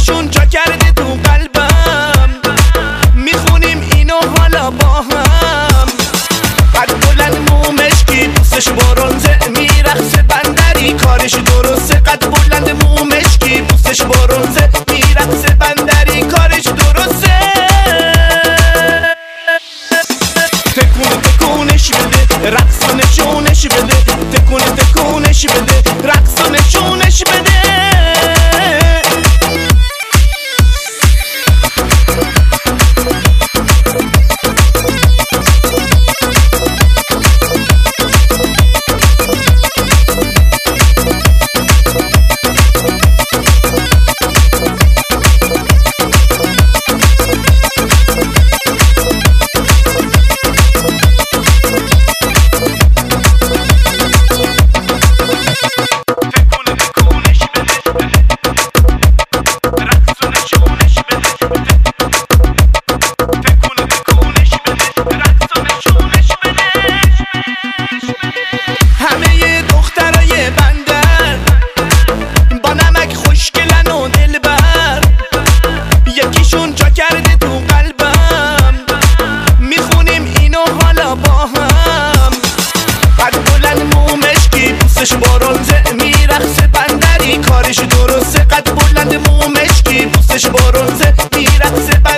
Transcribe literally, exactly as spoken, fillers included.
یکیشون جا کرده تو قلبم، میخونیم اینو حالا با هم. قد بلند مو مشکی پوستش برنزه، میرقصه بندری کارش درسته. قد بلند مو مشکی پوستش برنزه، میرقصه بندری کارش درسته. تکون تکونش بده، رقص و نشونش بده. تکون تکونش بده، رقص و نشونش بده. پوستش برنزه، میرقصه بندری کارش درسته. قد بلند مو مشکی پوستش برنزه، میرقصه بندری